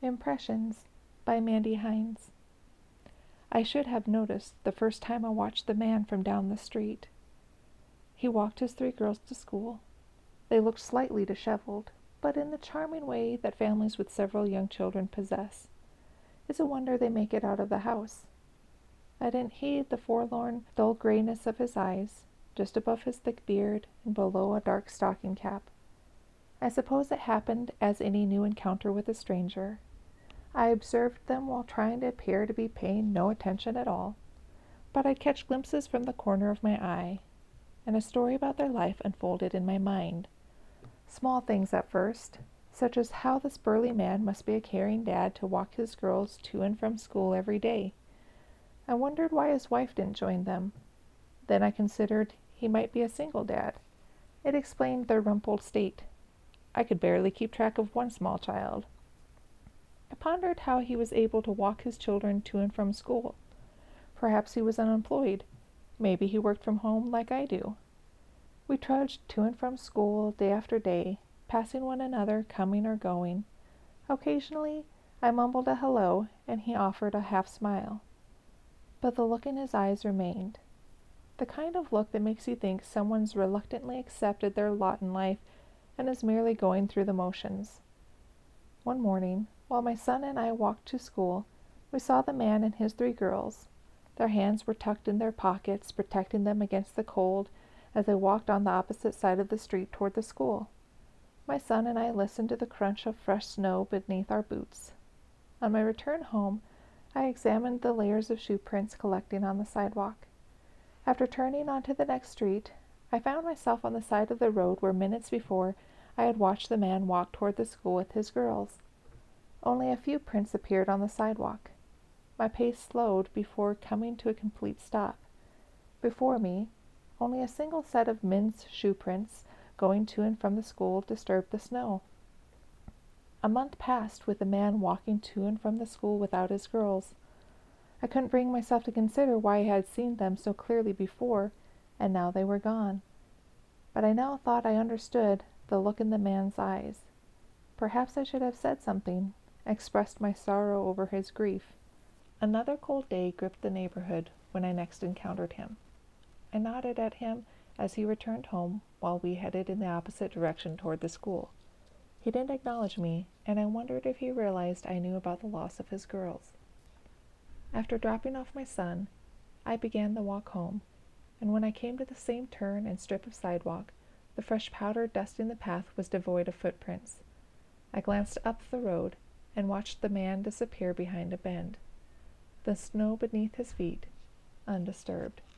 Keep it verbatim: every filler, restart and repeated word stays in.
Impressions by Mandy Hines. I should have noticed the first time I watched the man from down the street. He walked his three girls to school. They looked slightly disheveled, but in the charming way that families with several young children possess. It's a wonder they make it out of the house. I didn't heed the forlorn, dull grayness of his eyes, just above his thick beard and below a dark stocking cap. I suppose it happened as any new encounter with a stranger. I observed them while trying to appear to be paying no attention at all, but I'd catch glimpses from the corner of my eye, and a story about their life unfolded in my mind. Small things at first, such as how this burly man must be a caring dad to walk his girls to and from school every day. I wondered why his wife didn't join them. Then I considered he might be a single dad. It explained their rumpled state. I could barely keep track of one small child. I pondered how he was able to walk his children to and from school. Perhaps he was unemployed. Maybe he worked from home like I do. We trudged to and from school day after day, passing one another, coming or going. Occasionally, I mumbled a hello, and he offered a half smile. But the look in his eyes remained. The kind of look that makes you think someone's reluctantly accepted their lot in life and is merely going through the motions. One morning, while my son and I walked to school, we saw the man and his three girls. Their hands were tucked in their pockets, protecting them against the cold as they walked on the opposite side of the street toward the school. My son and I listened to the crunch of fresh snow beneath our boots. On my return home, I examined the layers of shoe prints collecting on the sidewalk. After turning onto the next street, I found myself on the side of the road where minutes before I had watched the man walk toward the school with his girls. Only a few prints appeared on the sidewalk. My pace slowed before coming to a complete stop. Before me, only a single set of men's shoe prints going to and from the school disturbed the snow. A month passed with the man walking to and from the school without his girls. I couldn't bring myself to consider why I had seen them so clearly before, and now they were gone. But I now thought I understood the look in the man's eyes. Perhaps I should have said something, expressed my sorrow over his grief. Another cold day gripped the neighborhood when I next encountered him. I nodded at him as he returned home while we headed in the opposite direction toward the school. He didn't acknowledge me, and I wondered if he realized I knew about the loss of his girls. After dropping off my son, I began the walk home, and when I came to the same turn and strip of sidewalk, the fresh powder dusting the path was devoid of footprints. I glanced up the road and watched the man disappear behind a bend, the snow beneath his feet undisturbed.